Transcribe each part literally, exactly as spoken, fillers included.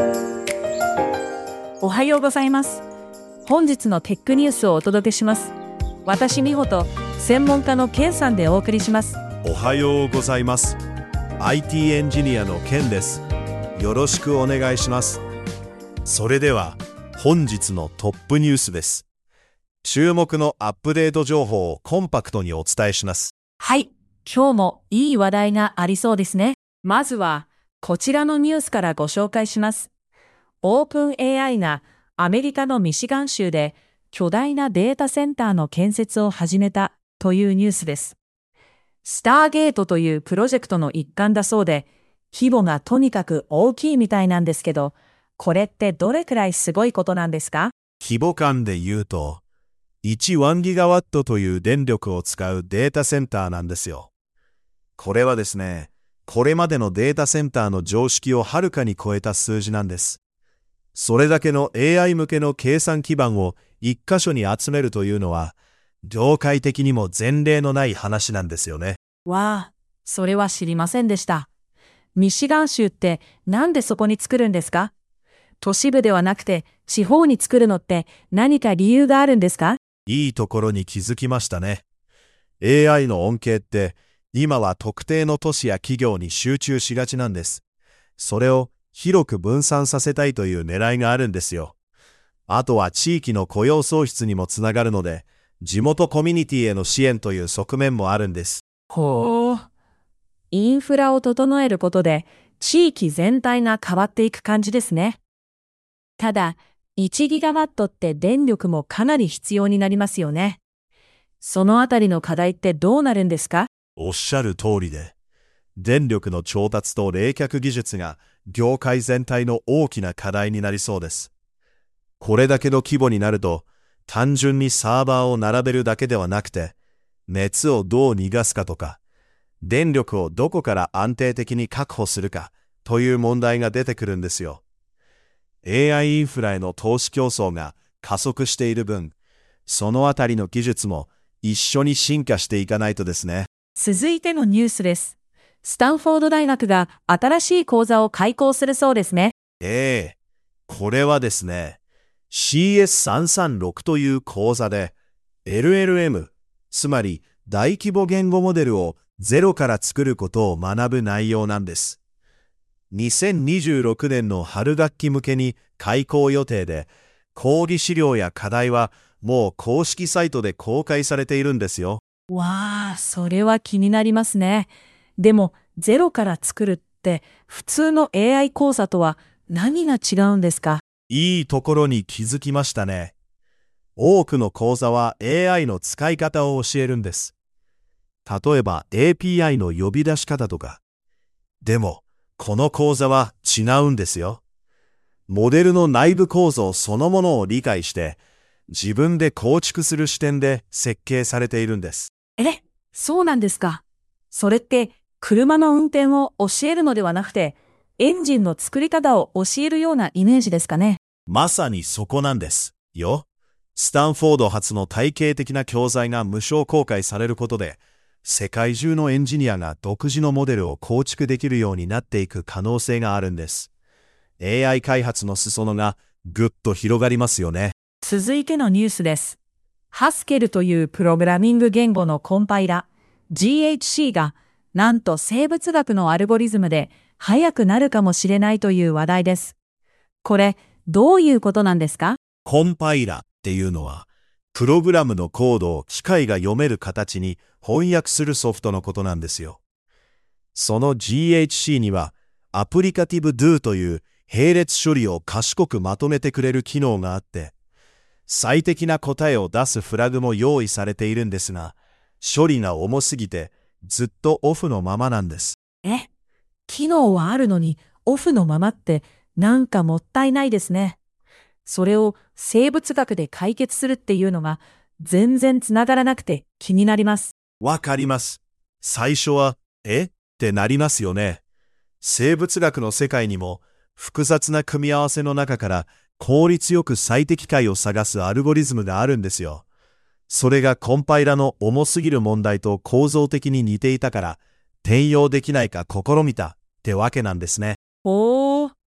おはようございます。本日のテックニュースをお届けします。私美穂と専門家のケンさんでお送りします。 おはようございます。アイティー エンジニアのケンです。よろしくお願いします。それでは本日のトップニュースです。注目のアップデート情報をコンパクトにお伝えします。 はい、今日もいい話題がありそうですね。まずはこちらのニュースからご紹介します。オープン エーアイ がアメリカのミシガン州で巨大なデータセンターの建設を始めたというニュースです。スターゲートというプロジェクトの一環だそうで、規模がとにかく大きいみたいなんですけど、これってどれくらいすごいことなんですか？ 規模感で言うと、いちワンギガワットという電力を使うデータセンターなんですよ。これはですね、これまでのデータセンターの常識をはるかに超えた数字なんです。それだけの エーアイ 向けの計算基盤を一箇所に集めるというのは、業界的にも前例のない話なんですよね。 わあ、それは知りませんでした。ミシガン州ってなんでそこに作るんですか？都市部ではなくて地方に作るのって何か理由があるんですか？ いいところに気づきましたね。エーアイ の恩恵って今は特定の都市や企業に集中しがちなんです。それを広く分散させたいという狙いがあるんですよ。あとは地域の雇用創出にもつながるので、地元コミュニティへの支援という側面もあるんです。 ほう。インフラを整えることで地域全体が変わっていく感じですね。ただ、いちギガワットって電力もかなり必要になりますよね。そのあたりの課題ってどうなるんですか？ おっしゃる通りで、電力の調達と冷却技術が業界全体の大きな課題になりそうです。これだけの規模になると、単純にサーバーを並べるだけではなくて、熱をどう逃がすかとか、電力をどこから安定的に確保するかという問題が出てくるんですよ。エーアイ インフラへの投資競争が加速している分、そのあたりの技術も一緒に進化していかないとですね。 続いてのニュースです。スタンフォード大学が新しい講座を開講するそうですね。 ええ、これはですね、シーエスさんさんろく という講座で エルエルエム、つまり大規模言語モデルをゼロから作ることを学ぶ内容なんです。にせんにじゅうろくねんの春学期向けに開講予定で、講義資料や課題はもう公式サイトで公開されているんですよ。 わあ、それは気になりますね。でも、ゼロから作るって普通の エーアイ 講座とは何が違うんですか？ いいところに気づきましたね。多くの講座は エーアイ の使い方を教えるんです。例えば エーピーアイ の呼び出し方とか。でも、この講座は違うんですよ。モデルの内部構造そのものを理解して、自分で構築する視点で設計されているんです。 え、そうなんですか。それって車の運転を教えるのではなくて、エンジンの作り方を教えるようなイメージですかね。 まさにそこなんですよ。スタンフォード発の体系的な教材が無償公開されることで、世界中のエンジニアが独自のモデルを構築できるようになっていく可能性があるんです。エーアイ 開発の裾野がぐっと広がりますよね。 続いてのニュースです。ハスケルというプログラミング言語のコンパイラ、ジーエイチシー がなんと生物学のアルゴリズムで速くなるかもしれないという話題です。これ、どういうことなんですか？ コンパイラっていうのは、プログラムのコードを機械が読める形に翻訳するソフトのことなんですよ。その ジーエイチシー には、アプリカティブ ドゥ という並列処理を賢くまとめてくれる機能があって、最適な答えを出すフラグも用意されているんですが、処理が重すぎてずっとオフのままなんです。 え、機能はあるのにオフのままってなんかもったいないですね。それを生物学で解決するっていうのが全然つながらなくて気になります。 わかります。最初は、えってなりますよね。生物学の世界にも複雑な組み合わせの中から効率よく最適解を探すアルゴリズムがあるんですよ。それがコンパイラの重すぎる問題と構造的に似ていたから転用できないか試みたってわけなんですね。 ほー。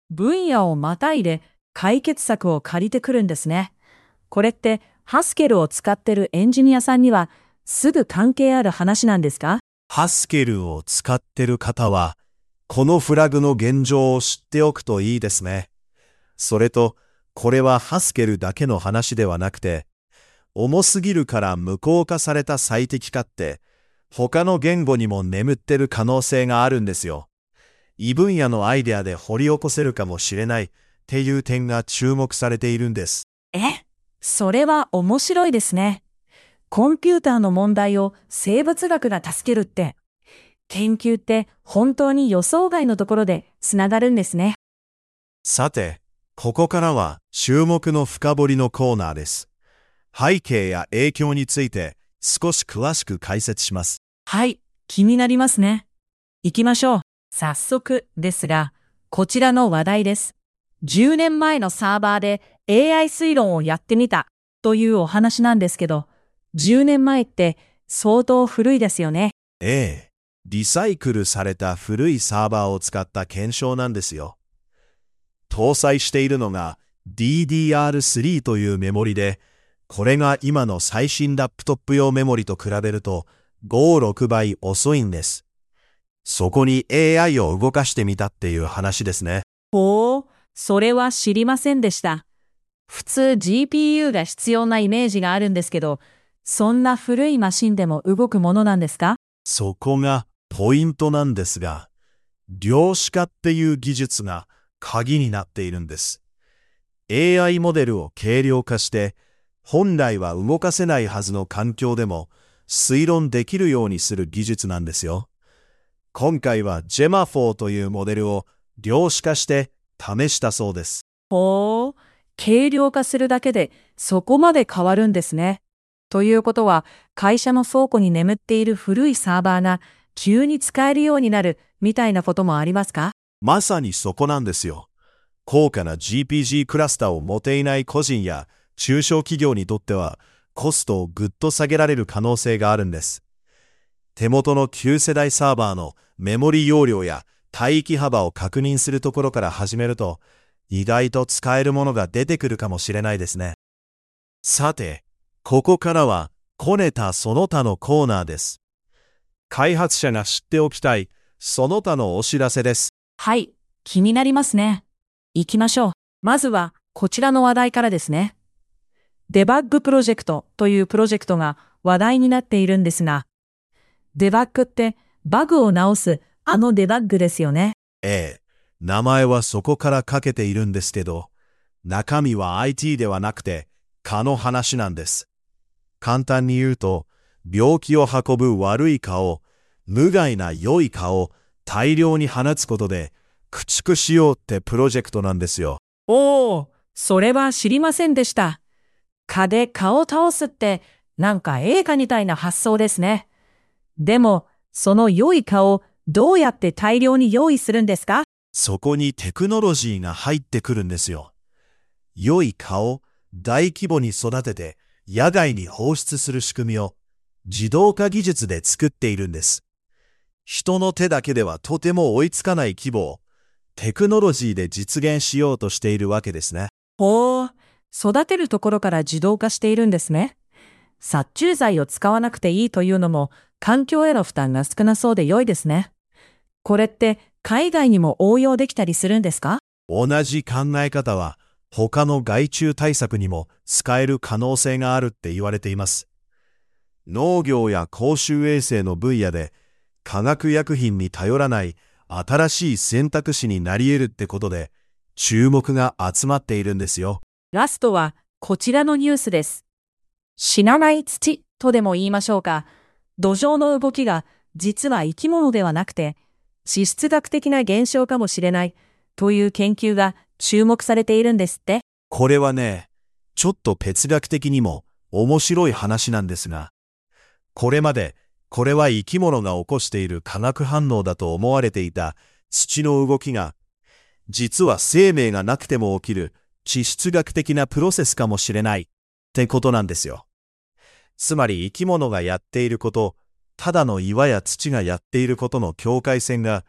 分野をまたいで解決策を借りてくるんですね。これってハスケルを使ってるエンジニアさんにはすぐ関係ある話なんですか？ ハスケルを使ってる方は、このフラグの現状を知っておくといいですね。それと、これはハスケルだけの話ではなくて、重すぎるから無効化された最適化って、他の言語にも眠ってる可能性があるんですよ。異分野のアイデアで掘り起こせるかもしれないっていう点が注目されているんです。 え、それは面白いですね。コンピューターの問題を生物学が助けるって、研究って本当に予想外のところでつながるんですね。 さて、ここからは注目の深掘りのコーナーです。背景や影響について少し詳しく解説します。 はい、気になりますね。行きましょう。早速ですが、こちらの話題です。じゅうねんまえのサーバーで エーアイ 推論をやってみたというお話なんですけど、じゅうねんまえって相当古いですよね。 ええ、リサイクルされた古いサーバーを使った検証なんですよ。搭載しているのが ディーディーアールスリー というメモリで、これが今の最新ラップトップ用メモリと比べるとご、ろくばい遅いんです。そこに エーアイ を動かしてみたっていう話ですね。 ほう、それは知りませんでした。普通 ジーピーユー が必要なイメージがあるんですけど、そんな古いマシンでも動くものなんですか？ そこがポイントなんですが、量子化っていう技術が鍵になっているんです。エーアイ モデルを軽量化して、本来は動かせないはずの環境でも推論できるようにする技術なんですよ。今回は ジェマフォー というモデルを量子化して試したそうです。 ほう、軽量化するだけでそこまで変わるんですね。ということは、会社の倉庫に眠っている古いサーバーが急に使えるようになるみたいなこともありますか？ まさにそこなんですよ。高価な ジーピージー クラスターを持ていない個人や中小企業にとってはコストをぐっと下げられる可能性があるんです。手元の旧世代サーバーのメモリ容量や帯域幅を確認するところから始めると、意外と使えるものが出てくるかもしれないですね。さて、ここからはこねたその他のコーナーです。開発者が知っておきたいその他のお知らせです。 はい、気になりますね。行きましょう。まずはこちらの話題からですね。デバッグプロジェクトというプロジェクトが話題になっているんですが、デバッグってバグを直すあのデバッグですよね。 ええ、名前はそこからかけているんですけど、中身は アイティー ではなくて蚊の話なんです。簡単に言うと、病気を運ぶ悪い蚊を、無害な良い蚊を大量に放つことで駆逐しようってプロジェクトなんですよ。 おー、それは知りませんでした。蚊で蚊を倒すってなんか映画みたいな発想ですね。でも、その良い蚊をどうやって大量に用意するんですか？ そこにテクノロジーが入ってくるんですよ。良い蚊を大規模に育てて野外に放出する仕組みを自動化技術で作っているんです。人の手だけではとても追いつかない規模をテクノロジーで実現しようとしているわけですね。 ほう、育てるところから自動化しているんですね。殺虫剤を使わなくていいというのも環境への負担が少なそうで良いですね。これって海外にも応用できたりするんですか？ 同じ考え方は他の害虫対策にも使える可能性があるって言われています。農業や公衆衛生の分野で化学薬品に頼らない新しい選択肢になり得るってことで注目が集まっているんですよ。 ラストはこちらのニュースです。死なない土とでも言いましょうか。土壌の動きが実は生き物ではなくて地質学的な現象かもしれないという研究が注目されているんですって。 これはね、ちょっと哲学的にも面白い話なんですが、これまでこれは生き物が起こしている化学反応だと思われていた土の動きが、実は生命がなくても起きる地質学的なプロセスかもしれないってことなんですよ。つまり生き物がやっていること、ただの岩や土がやっていることの境界線が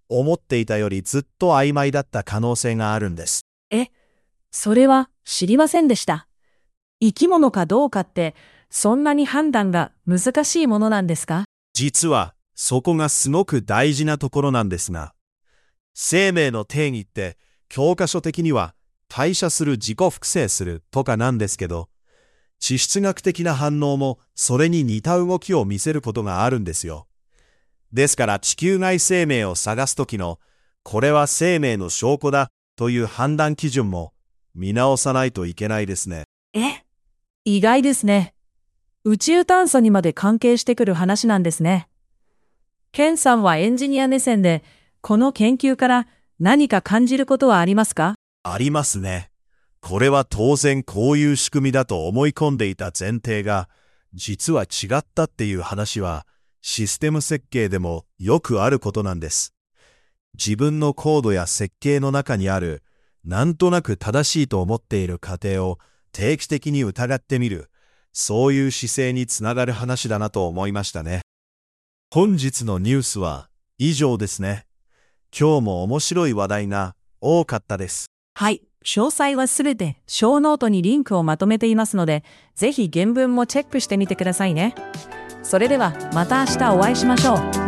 思っていたよりずっと曖昧だった可能性があるんです。 え、それは知りませんでした。生き物かどうかってそんなに判断が難しいものなんですか？ 実はそこがすごく大事なところなんですが、生命の定義って教科書的には代謝する、自己複製するとかなんですけど、地質学的な反応もそれに似た動きを見せることがあるんですよ。ですから地球外生命を探すときのこれは生命の証拠だという判断基準も見直さないといけないですね。 え、意外ですね。宇宙探査にまで関係してくる話なんですね。ケンさんはエンジニア目線でこの研究から何か感じることはありますか？ ありますね。これは当然こういう仕組みだと思い込んでいた前提が実は違ったっていう話はシステム設計でもよくあることなんです。自分のコードや設計の中にあるなんとなく正しいと思っている過程を定期的に疑ってみる、そういう姿勢につながる話だなと思いましたね。本日のニュースは以上ですね。今日も面白い話題が多かったです。 はい、詳細はすべて小ノートにリンクをまとめていますので、ぜひ原文もチェックしてみてくださいね。それではまた明日お会いしましょう。